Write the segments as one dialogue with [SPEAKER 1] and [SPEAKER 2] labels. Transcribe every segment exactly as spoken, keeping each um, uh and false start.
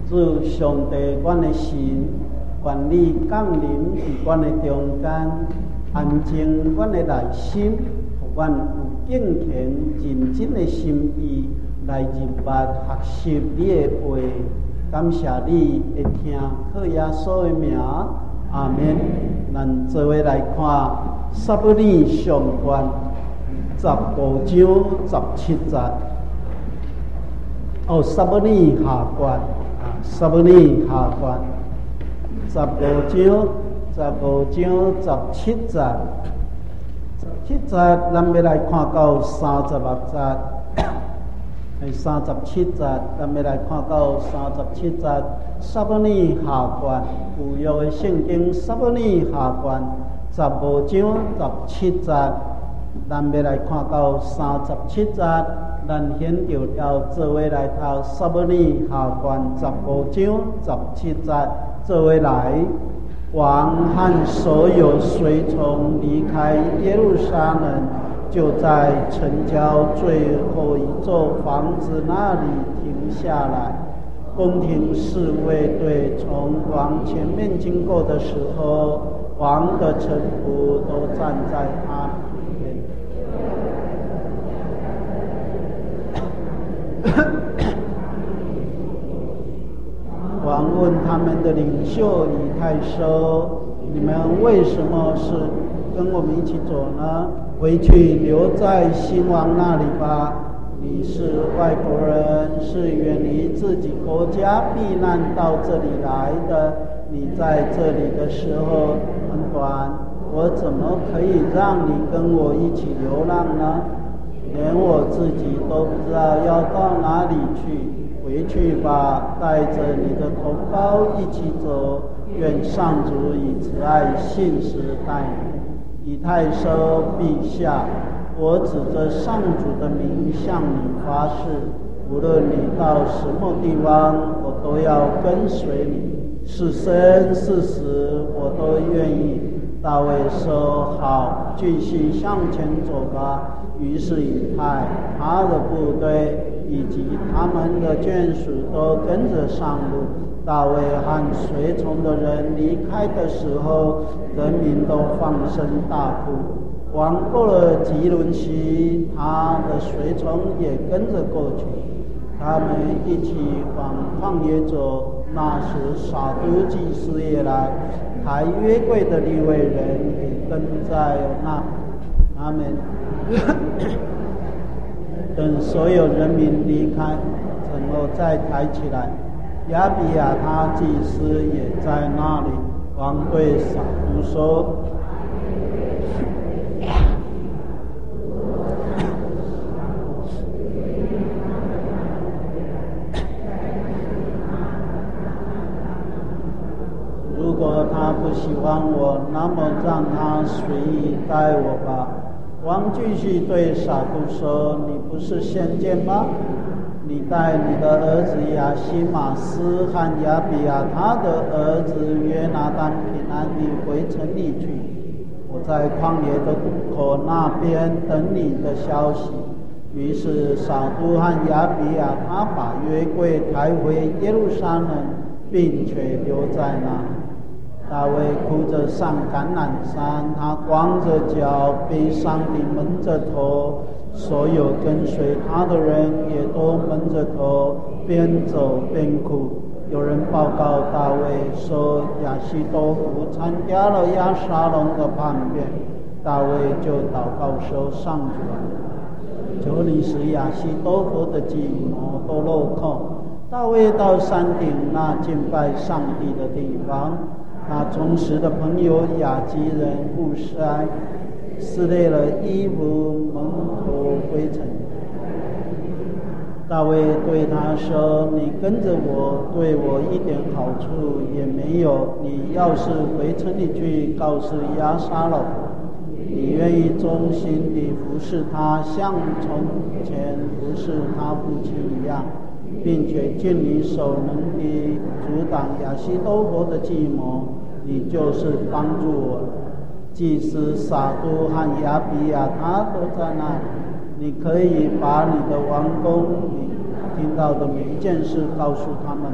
[SPEAKER 1] 主上帝，阮的神，愿你降临伫阮的中间，安静阮的内心，互阮有敬虔认真的心意来入捌学习你的话。感谢你会听靠耶稣的名，阿们。咱做伙来看撒母耳上卷十五章十七节。哦，撒母耳下卷。撒母耳下卷十五章，十五章十七节，十七节咱要来看到三十六节，系三十七节，咱要来看到三十七节。撒母耳下卷，旧约的圣经撒母耳下卷十五章十七节，咱要来看到三十七节。咱现就要做伙来读撒母耳下卷十五章十七节，做伙来。王和所有随从离开耶路撒冷，就在城郊最后一座房子那里停下来。宫廷侍卫队从王前面经过的时候，王的臣仆都站在他旁边。王问他们的领袖以太说：“你们为什么是跟我们一起走呢？回去留在新王那里吧。你是外国人，是远离自己国家避难到这里来的。你在这里的时候很短，我怎么可以让你跟我一起流浪呢？连我自己都不知道要到哪里去。回去吧，带着你的同胞一起走。愿上主以慈爱信实待你。”以太说：“陛下，我指着上主的名向你发誓，无论你到什么地方，我都要跟随你，是生是死，我都愿意。”大卫说：“好，继续向前走吧。”于是以太、他的部队以及他们的眷属都跟着上路。大卫和随从的人离开的时候，人民都放声大哭。王过了吉伦西，他的随从也跟着过去。他们一起往旷野走。那时撒督祭司也来，抬约柜的利未人也跟在那。他们等所有人民离开，然后再抬起来。亚比亚他祭司也在那里。王对撒督说：“如果他不喜欢我，那么让他随意待我吧。”王继续对撒督说：“你不是先见吗？你带你的儿子亚西马斯和亚比亚他的儿子约拿单平安地回城里去。我在旷野的渡口那边等你的消息。”于是撒督和亚比亚他把约柜抬回耶路撒冷，并且留在那里。大卫哭着上橄榄山，他光着脚，悲伤地蒙着头。所有跟随他的人也都蒙着头，边走边哭。有人报告大卫说，亚希多弗参加了押沙龙的叛变。大卫就祷告说：“上主，求你使亚希多弗的计谋都落空。”大卫到山顶那敬拜上帝的地方。那忠实的朋友亚基人户筛撕裂了衣服，蒙头灰尘。大卫对他说：“你跟着我，对我一点好处也没有。你要是回城里去告诉押沙龙，你愿意忠心地服侍他，像从前服侍他父亲一样，并且尽你所能地阻挡亚希多弗的计谋，你就是帮助我了。”祭司撒督和亚比亚他都在那里。你可以把你的王宫你听到的每一件事告诉他们。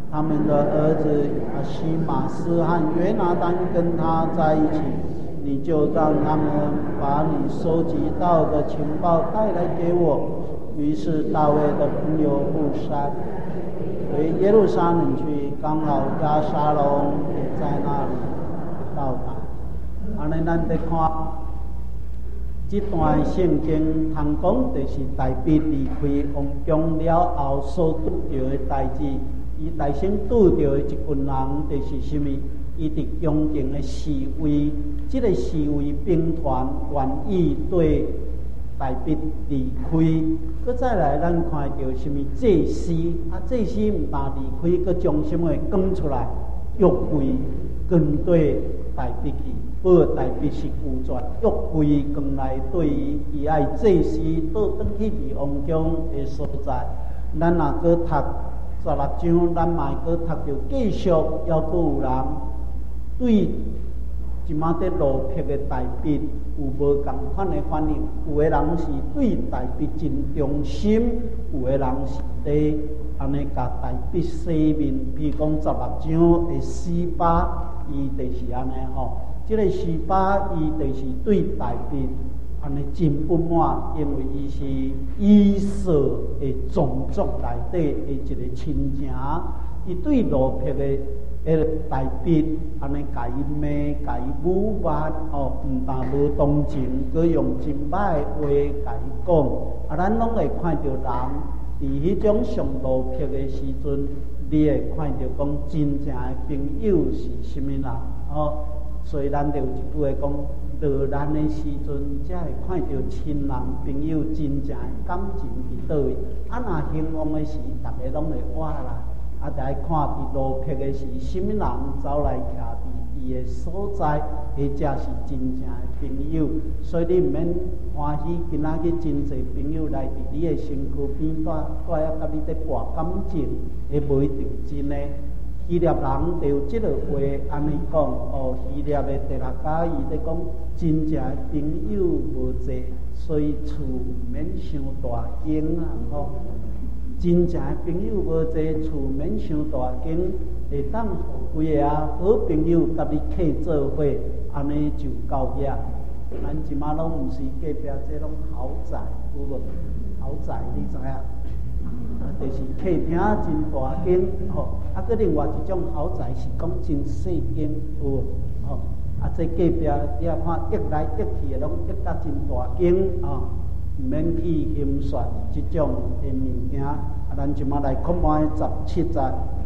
[SPEAKER 1] 他们的儿子阿西马斯和约拿单跟他在一起，你就让他们把你收集到的情报带来给我。于是大卫的朋友布山回耶路撒冷去，刚好押沙龙也在那里到达。安尼咱得看这段圣经，通讲就是大卫离开王宫了后所拄到的代志。伊大先拄到的一群人，就是什么？伊伫宫廷的侍卫，这个侍卫兵团愿意对大卫离开。佮再来，咱看到什么祭司？啊，祭司毋但离开，佮将什么讲出来？约柜跟对大卫去，保大卫是有罪。约柜跟来对于伊爱祭司倒转去伫王宫的所在，咱若佮读十六章，咱嘛会佮读到继续，还佮有人对即马伫落魄的大卫有无共款的反应？有的人是对大卫真忠心，有的人是伫安尼甲大卫洗面。比如讲十六章的示巴，伊就是安尼吼。即、这个示巴伊就是对大卫安尼真不满，因为伊是以色的种族内底的一个亲情，伊对落魄的迄大卫安尼甲伊骂，甲伊侮慢，哦，毋但无同情，佮用真歹的话甲伊讲。啊，咱拢会看到人伫迄种上落魄的时阵，你会看到讲真正的朋友是什么人，哦。所以咱就有一句话讲，落难的时阵，才会看到亲人朋友真正的感情伫倒位。啊，若兴旺的时，大家拢会活来。啊，就爱看伫落魄的时，什么人走来徛伫伊的所在，迄才是真正的朋友。所以你毋免欢喜，今仔日真侪朋友来伫你的身躯边，带带啊，甲你伫挂感情，迄无一定真的。希腊人就有即个话安尼讲，哦，希腊的第六家伊咧讲，真正的朋友无济，所以厝毋免伤大间啊，吼。真正的朋友无济，厝免伤大间，会当互规个啊好朋友甲你契做伙，安尼就够遐。咱即马拢毋是隔壁这种豪宅，有无？豪宅你知影？就是客厅真大间，吼，啊，佮另外一种豪宅是讲真细间，有，吼，啊，这隔壁你啊看溢来溢去的，拢溢甲真大间，啊，毋免去欣赏即种的物件。啊，咱即马来看卖十七节，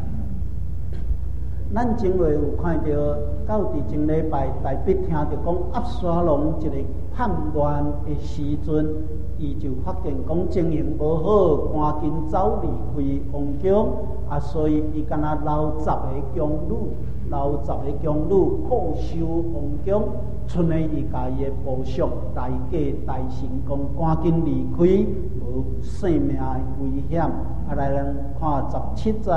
[SPEAKER 1] 咱前回有看到，到伫前礼拜，大卫听到讲押沙龙一个叛乱的时阵。伊就发现讲情形无好，赶紧走离开王宫啊！所以伊敢若留十个宫女，留十个宫女固守王宫，剩的伊家己的部属大家大臣讲赶紧离开，无性命的危险。啊，来咱看十七节，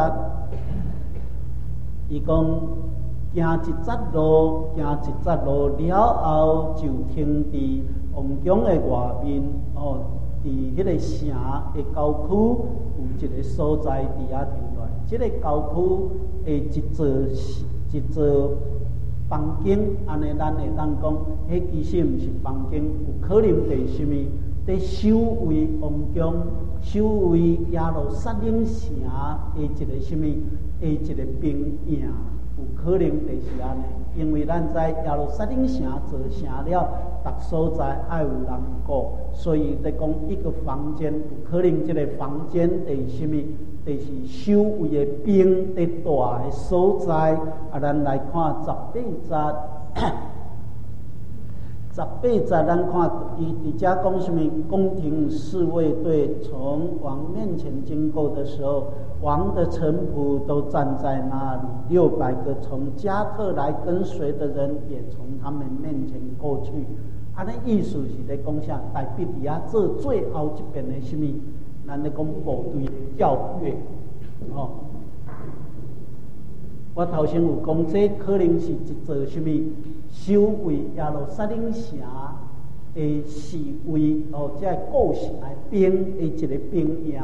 [SPEAKER 1] 伊讲行一节路，行一节路了后，就停伫王宫的外面，哦，伫迄个城的郊区有一个所在伫遐停落来。即、这个郊区的一座一座房间，安尼咱会当讲，迄其实毋是房间，有可能伫什么？伫守卫王宫、守卫耶路撒冷城的一个什么？的一个兵营。有可能就是安尼，因为咱在耶路撒冷城做成了，逐所在爱有人顾，所以在讲一个房间，有可能这个房间是什么？就是守卫的兵伫住的所在。啊，咱来看十八节。十八节，咱看伊伫遮讲什么？宫廷侍卫队从王面前经过的时候，王的臣仆都站在那里，六百个从加特来跟随的人也从他们面前过去。安尼意思是咧讲啥？大卫伫遐做最后一遍的什么？咱咧讲部队教育，哦。我头先有讲，这可能是一座什么？守卫耶路撒冷城的侍卫哦，即个固城的兵的一个兵营。啊，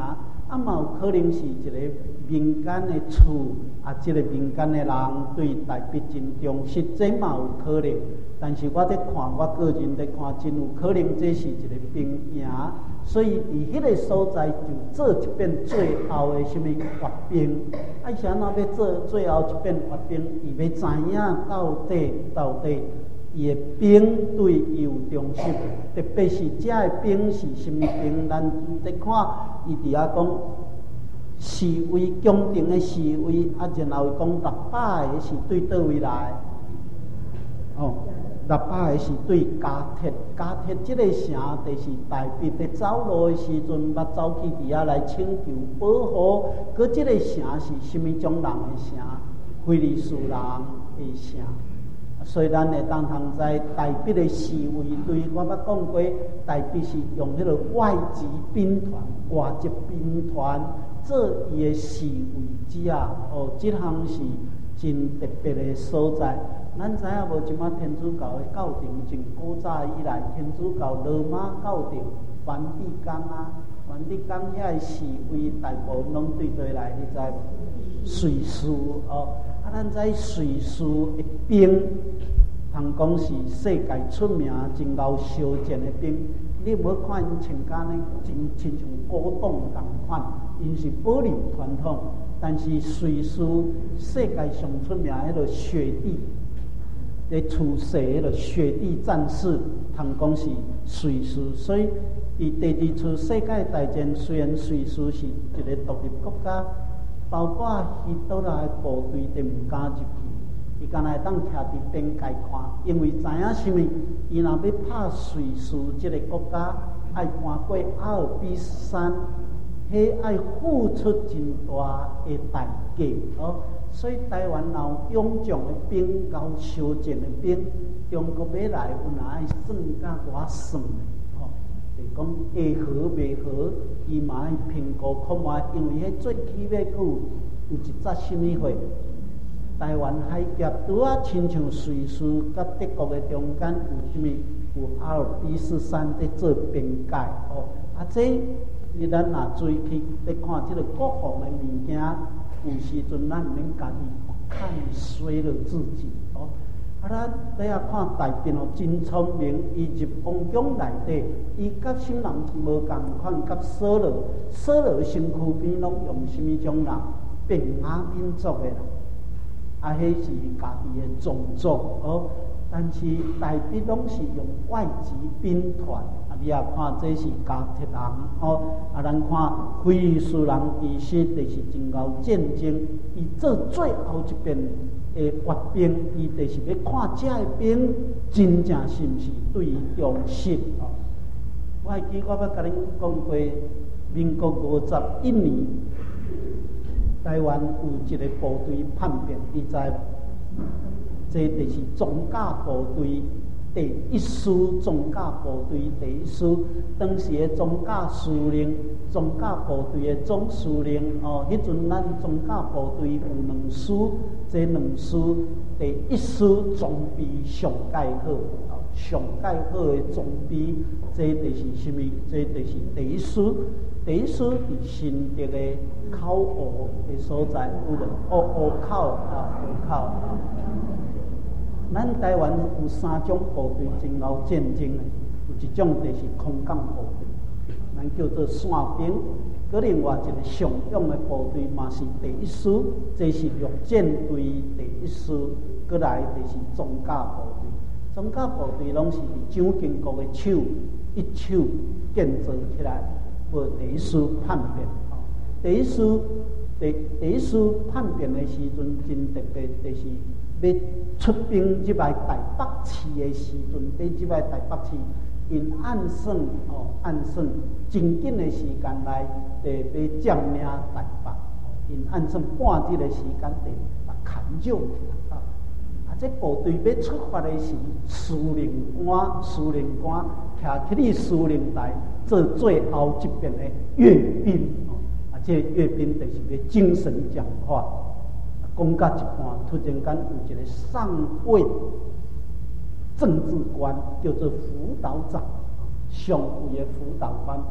[SPEAKER 1] 啊，嘛有可能是一个民间的厝，啊，即、这个民间的人对台北真重视，这嘛有可能。但是我伫看，我个人伫看，真有可能这是一个兵营，所以伫迄个所在就做一遍最后的什么阅兵。啊，是安怎要做最后一遍阅兵？伊要知影到底到底伊的兵对伊有重视，特别是这个兵是什么兵？咱伫看伊伫遐讲示威宫廷的示威，啊，然后讲六百个是对倒位来？哦。六百个是对加铁，加铁即个城就是台北伫走路的时阵，捌走去伫遐来请求保护。佮即个城是什么种人的城？非利士人的城。所以咱会当通知台北的示威队，我捌讲过，台北是用迄个外籍兵团、外籍兵团做伊的示威者。哦，即项是真特别的所在。咱知影无？即马天主教的教廷从古早以来，天主教罗马教廷、梵蒂冈啊、梵蒂冈遐示威，大部分拢对对来，你知无？瑞士哦，啊，咱知瑞士的兵，通讲是世界出名、真够烧钱的兵。你无看因穿甲呢，真亲像古董共款，因是保留传统。但是瑞士世界上出名迄个雪地。咧出世迄个雪地战士，通讲是瑞士，所以伊第二次世界大战虽然瑞士是一个独立国家，包括希特勒的部队都唔敢入去，伊敢若会当徛伫边界看，因为知影什么？伊若要拍瑞士这个国家，爱翻过阿尔卑斯山，迄爱付出真大的代价哦。所以台湾有勇将的兵，有烧钱的兵，中国要来有哪爱算甲偌算的，吼、哦，就是讲会合袂合，伊嘛爱评估看卖，因为迄最起码佫有有一则什么货，台湾海峡拄啊，亲像瑞士甲德国的中间有什么有阿尔卑斯山在做边界，哦，啊这你咱若注意去咧看即个国防的物件。有时阵，咱免家己看衰了自己哦。啊，咱底下看大兵哦，真聪明。伊入皇宫内底，伊甲什人无共款，甲索罗，索罗身躯边拢用什么种人？平雅民族的人，啊，迄是家己的种族哦。但是台北拢是用外籍兵团。你也看，这是加铁人哦。啊，咱看非利士人，其实就是真够战争。伊做最后一遍的阅兵，伊就是要看这个兵真正是毋是对伊重视哦。我还记我捌甲恁讲过，民国五十一年，台湾有一个部队叛变，你知无？这就是装甲部队。第一师装甲部队第一师，当时的装甲司令、装甲部队的总司令哦，迄阵咱装甲部队有两师，这两师第一师装备上介好，哦，上介好的装备，这就是什么？这就是第一师。第一师伫新竹的口湖的所在，有无？湖湖口啊，湖口啊。咱台湾有三种部队真够战争的，有一种就是空降部队，咱叫做伞兵；，佮另外一个常用的部队嘛是第一师，这是陆战队第一师；，佮来就是装甲部队。装甲部队拢是伫蒋经国的手一手建造起来，为第一师叛变。第一师第第一师叛变的时阵真特别，就是要出兵入来台北市的时阵，要入来台北市，因按算哦，按算真紧的时间内，得要占领台北。因按算半日的时间，得把砍肉啊！啊，这部队要出发的时，司令官司令官徛起你司令台，做最后一遍的阅兵。啊，这阅兵就是要精神讲话。讲到一半，突然间有一个上位政治官，叫做辅导长，上位的辅导官，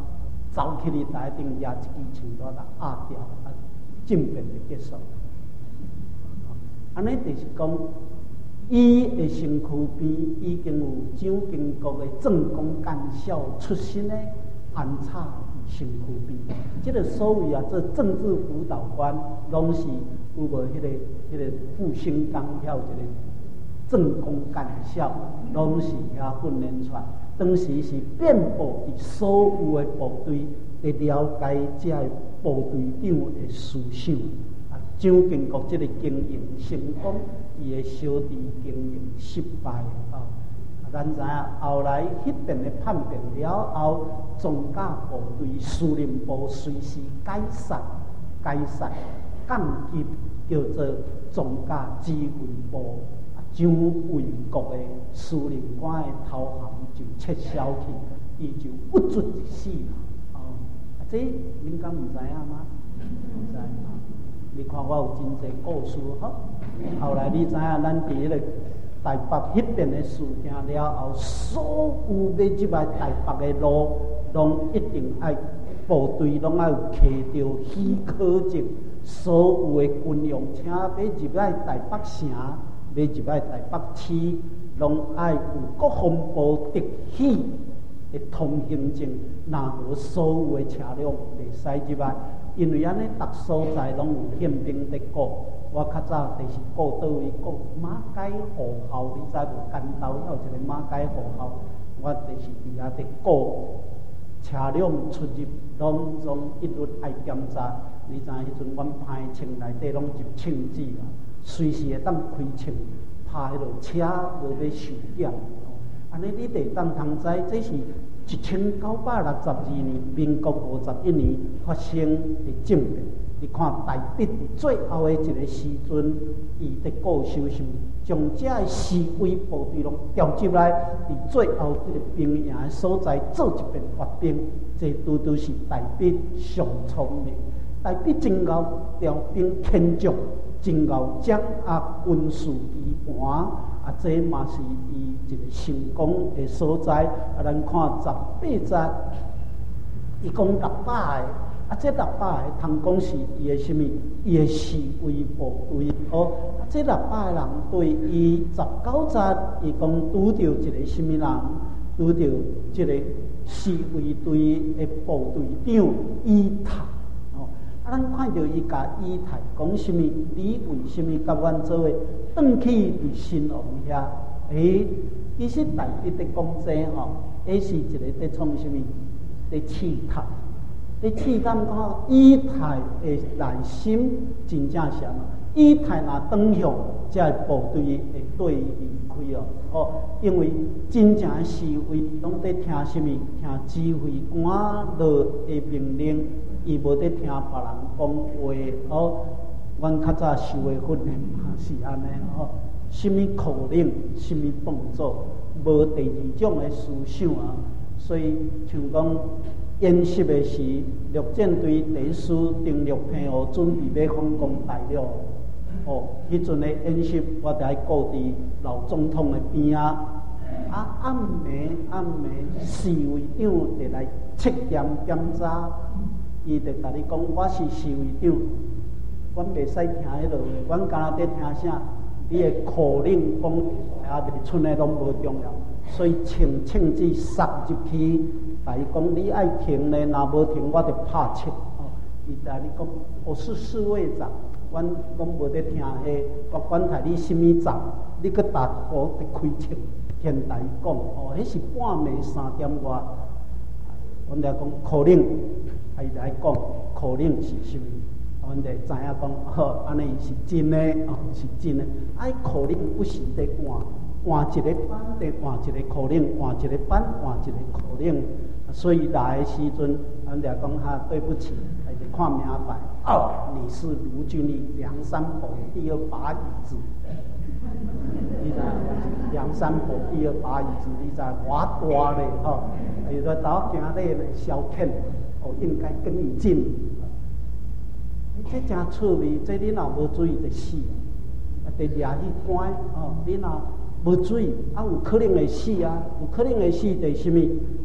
[SPEAKER 1] 走起哩台顶抓一支枪带来压掉，啊，政变就结束。安尼就是讲，伊的身躯边已经有蒋经国的政工干校出身的安插伫身躯边。即、这个所谓啊，做政治辅导官，拢是有无迄、那个、迄、那个复兴岗遐有一个政工干校，拢是遐训练出来。当时是遍布伫所有的部队，来了解这部队长的思想。啊，蒋经国这个经营成功，伊的小弟经营失败啊。咱知影后来迄边的叛变了后，装甲部队司令部随时解散，解散降级叫做装甲指挥部。蒋纬国的司令官的头衔就撤销去，伊就不准一死啦。哦，啊，这恁敢唔知影吗？唔知啊！你看我有真济故事吼。后来你知影，咱伫迄个台北迄边的事件了后，所有要入来台北的路，拢一定爱部队拢爱有摕着许可证，所有的军用车要入来台北城。要入来台北市，拢爱有国防部特许的通行证，若无所有的车辆袂使入来。因为安尼，逐所在拢有宪兵伫顾。我较早就是顾倒位顾马街户口，你知无？干道遐有一个马街户口，我就是伫遐伫顾车辆出入，拢总一律爱检查。你知迄阵，阮派枪内底拢入枪子啦。随时会当开枪，拍迄落车无要受检。安尼你得当通知，这是一千九百六十二年，民国五十一年发生的政变。你看台北伫最后的一个时阵，伊伫固守上，将这个示威部队拢调入来，伫最后这个兵营的所在做一遍发兵。这拄拄是台北上聪明，台北真够调兵遣将。真够掌握军事基盘，啊，这嘛是伊一个成功的所在。啊，咱看十八节，伊讲六百个，啊，这六百个通讲是伊的什么？伊的示威部队哦。啊，这六百个人对伊十九节，伊讲拄着一个什么人？拄着这个示威队的部队长伊塔。咱看到伊甲伊太讲什么？你为什么甲阮做伙转去伫新王遐？诶，其实台北的讲这吼，迄是一个在创什么？在试探，在试探看伊太的内心真正是安怎？伊太若转向，这部队会对伊离开哦。哦，因为真正的示威拢在听什么？听指挥官落的命令。伊无伫听别人讲话哦，阮较早受的训练嘛是安尼哦。什么口令，什么动作，无第二种的思想啊。所以像讲演习的时，陆战队第一师登陆澎湖，准备要反攻大陆。哦，迄阵的演习，我伫爱顾伫老总统的边啊。啊，暗暝暗暝，侍卫长伫来测验检查。伊就甲你讲，我是侍卫长，阮袂使听迄落话，阮敢若伫听啥？你的口令讲啊，袂剩的拢无重要，所以请枪子杀入去，甲伊讲你爱停咧，若无停我就拍枪。哦，伊甲你讲，我是侍卫长，阮拢无伫听迄，我管他你什么长，你搁打我伫开枪。现代讲，哦，迄是半暝三点外，阮来讲口令。伊来讲口令是什么？阮就知影讲，哦，安尼是真诶，哦，是真诶。爱口令不时得换，换一个班得换一个口令，换一个班换一个口令。所以来的时阵，阮就讲哈，对不起，还得看名牌。哦，你是卢俊义，梁山伯第二把椅子。你知梁山伯第二把椅子，你知偌大咧，吼，伊在倒行咧消遣。哦，应该跟你进。这真趣味，这你若无注意就死，啊，得抓去关哦。你若无注意，啊，有可能会死啊，有可能会死，就是什么？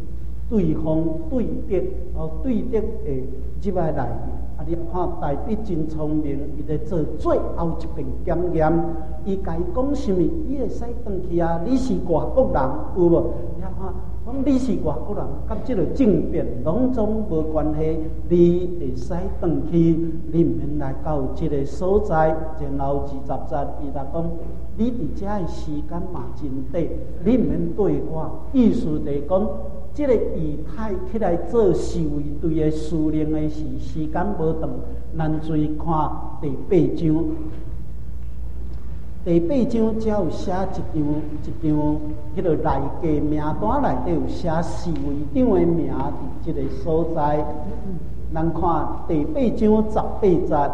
[SPEAKER 1] 对方对敌，哦，对敌会入来内面。啊，你看大笔真聪明，伊咧做最后一遍检验，伊甲伊讲什么？你会使转去啊？你是外国人，有无？你看，讲你是外国人，甲即个政变拢总无关系。你会使转去，你毋免来到即个所在。然后二十节，伊来讲，你伫遮的时间嘛真短，你毋免对我。意思就是讲。这个以太起来做侍卫队的司令的时，时间无长，咱注意看第八章。第八章只有写一张一张，迄个内家名单内底有写侍卫长的名伫这个所在。咱看第八章十八节。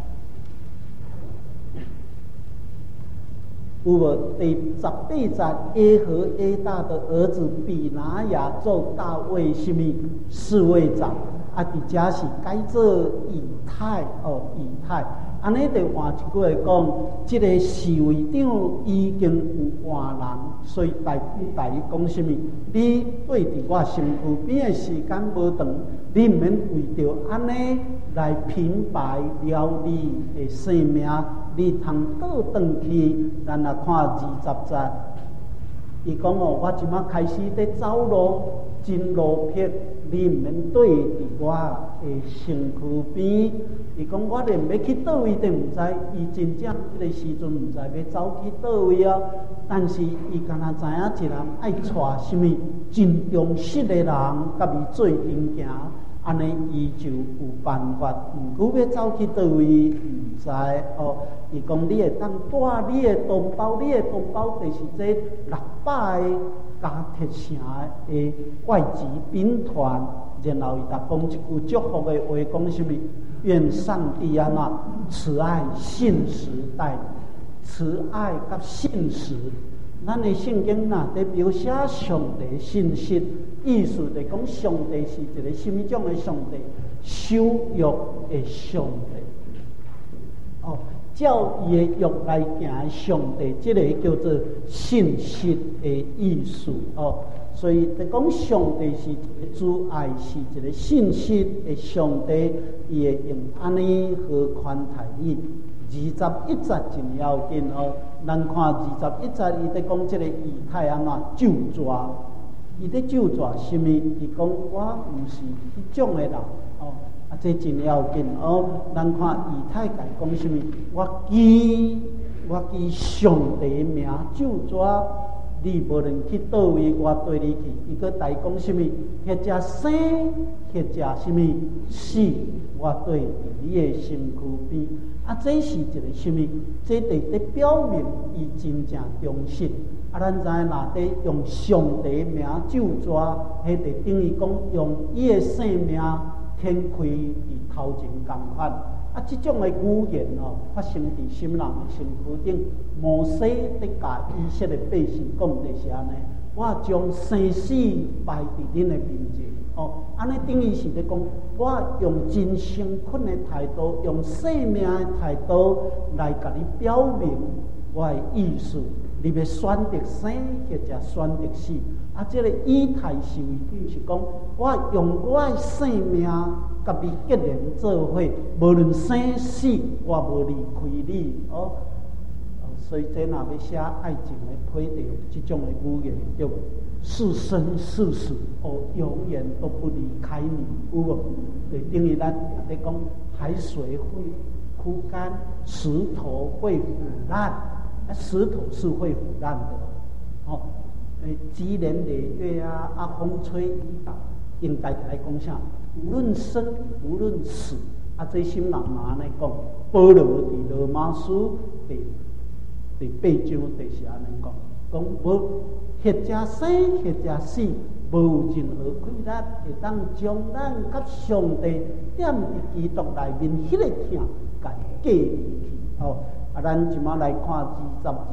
[SPEAKER 1] 有无第十八节？耶和耶大的儿子比拿雅做大卫什么侍卫长？啊，伫遮是改做以太哦，以太。安尼就换一句来讲，即、这个侍卫长已经有换人，所以代表大伊讲什么？你对伫我身躯边的时间无长，你毋免为着安尼来平白了你的性命。你通倒转去，咱来看二十节。伊讲哦，我即马开始在走路，真路撇，你毋免对伫我的身躯边。伊讲我连要去倒位都毋知，伊真正迄个时阵毋知要走去倒位啊。但是伊敢若知影一人爱带什么真忠实的人，甲伊做阵行。安尼伊就有办法，毋过要走去倒位，毋知哦。伊讲你会当带你的同胞，你的同胞就是这六百个加铁城的外籍兵团，然后伊才讲一句祝福的话，讲什么？愿上帝安那慈爱信实待你，慈爱甲信实。咱的圣经呐，在描写上帝的信息，意思就讲上帝是一个什么种的上帝？守约的上帝。哦，照伊的约来行的上帝，这个叫做信息的意思。哦，所以就讲上帝是一个主爱，是一个信息的上帝，伊会用安尼和款待你。二十一节真要紧哦，咱看二十一节，伊在讲这个以太安怎救抓，伊在救抓什么？伊讲我毋是迄种的人哦，啊，这真要紧哦。咱看以太甲讲什么？我记我记上帝名救抓，你无论去倒位，我对你去。伊搁代讲什么？或者生，或者什么死，我对你的身躯边。啊，这是一个什么？这就在表明伊真正忠实。啊，咱知影若伫用上帝名救抓，迄就等于讲用伊的生命天开伫头前共款。啊，这种的语言哦，发生伫心人的身躯顶。摩西伫甲以色列百姓讲就是安尼，我将生死摆伫恁的面前。哦，安尼等于是咧讲，我用真诚恳的态度，用生命的态度来甲你表明我的意思。你要选择生，或者选择死。啊，这个以太是为就是讲，我用我的生命甲你结连做伙，无论生死，我无离开你。哦，所以这若要写爱情的配对，这种的语言叫是生是死，我永远都不离开你。有无？就等于咱咧讲，海水会枯干，石头会腐烂。啊，石头是会腐烂的，哦，诶，积年累月啊，啊，风吹雨打，应该来讲啥？无论生无论死，啊，这心人嘛安尼讲，保罗伫罗马书第第八章就是安尼讲，讲无或者生或者死，无有任何困难会当将咱甲上帝踮伫基督内面迄个疼，甲隔离去，哦。啊，咱即马来看二十二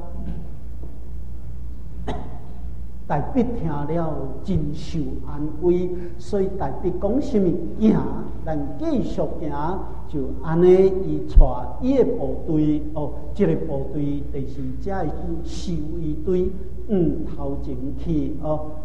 [SPEAKER 1] 节，大笔听了真受安慰，所以大笔讲什么行，咱继续行，就安尼伊带伊的部队哦，这个部队就是这侍卫队往头前去哦。